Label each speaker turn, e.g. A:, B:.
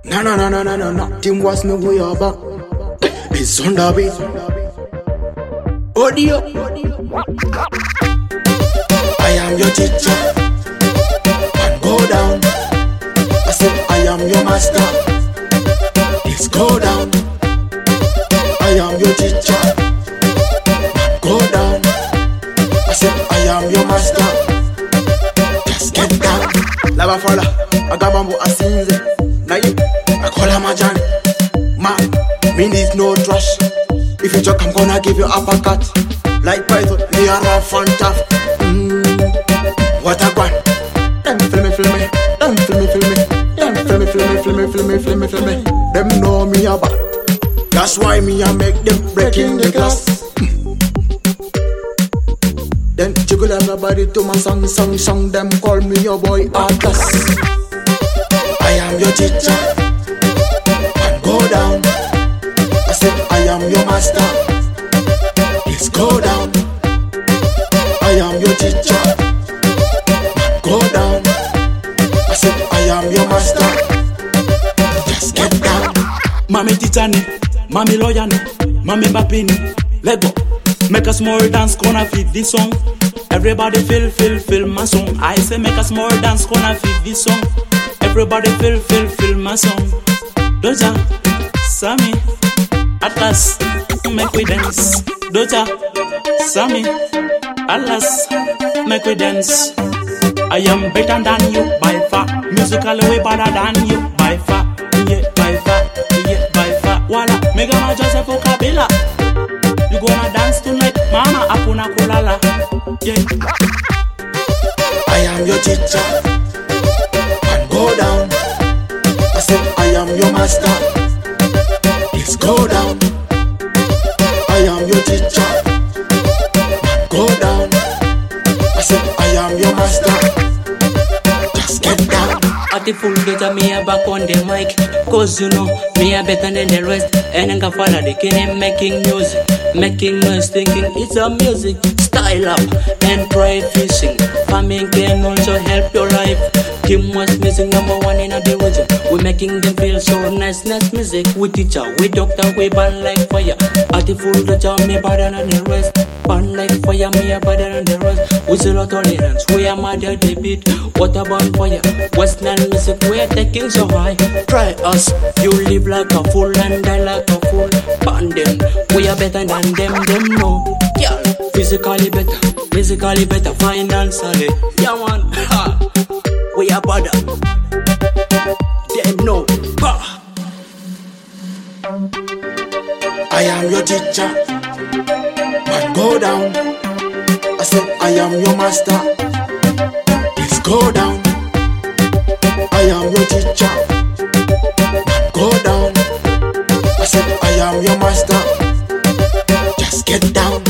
A: No, nothing was no way about. It's on the beat. Audio. I am your teacher. And go down. I said I am your master. Please go down. I am your teacher. And go down. I said I am your master. Just get down. Lava fala, agabambo asinze. Na you, I call him a John. Man, me need no trash. If you joke, I'm gonna give you uppercut. Like Python, me a rough and tough. What a one. Them feel me. Them feel me. Them know me a bad. That's why me a make them break in the glass. Then jiggle everybody to my song. Them call me your boy Atlas. I am your teacher. And go down. I said I am your master. Please go down. I am your teacher. And go down. I said I am your master. Just get down.
B: Mami teacher ni, mami lawyer ni, mami bapi ni. Let go. Make us more dance, gonna feed this song. Everybody feel my song. I say make us more dance, gonna feed this song. Everybody feel my song. Doja, Sammy, Atlas, make we dance. Doja, Sammy, Atlas, make we dance. I am better than you by far. Musically way better than you by far. Yeah, by far. Wala, mega ma Joseph Kabila. You gonna dance tonight, mama apuna kulala. Yeah.
A: I am your teacher. And go down. I said I am your master. Please go down. I am your teacher. And go down. I said I am your master. Just get down.
C: At the full data, me a back on the mic. Cause you know, me a better than the rest. And I can follow the king making music. Making noise, thinking it's a music. Style up and try fishing. Farming can also help your life. Kim was missing #1 in the region. We making them feel so nice music. We teacher, we doctor, we burn like fire. At the full data, me better than the rest. Burn like fire, me a better than the rest. We zero tolerance, we are mad at the beat. What about fire? Western music, we are taking so high. Try us, you live like a fool and die like a fool. Burn them, we are better than them know. Yeah, physically better, financially. Yeah man, ha. We are better. Them know. Ha.
A: I am your teacher. But go down. I said I am your master. Please go down. I am your teacher. But go down. I said I am your master. Just get down.